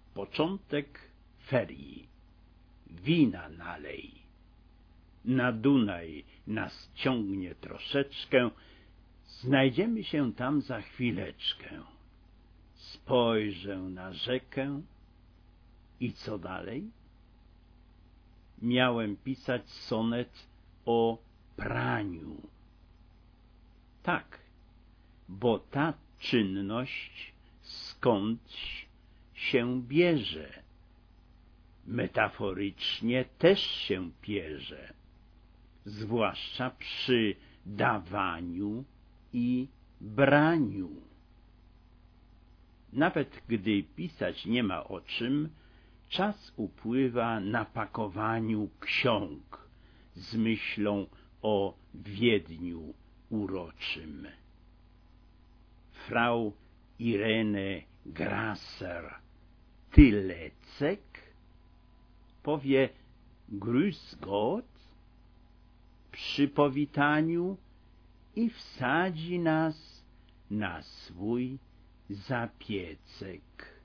Początek ferii. Wina nalej. Na Dunaj nas ciągnie troszeczkę, znajdziemy się tam za chwileczkę. Spojrzę na rzekę i co dalej? Miałem pisać sonet o praniu. Tak, bo ta czynność skądś się bierze. Metaforycznie też się pierze, zwłaszcza przy dawaniu i braniu. Nawet gdy pisać nie ma o czym, czas upływa na pakowaniu ksiąg z myślą o Wiedniu uroczym. Frau Irene Grasser Tylecek powie Grüß Gott przy powitaniu i wsadzi nas na swój zapiecek.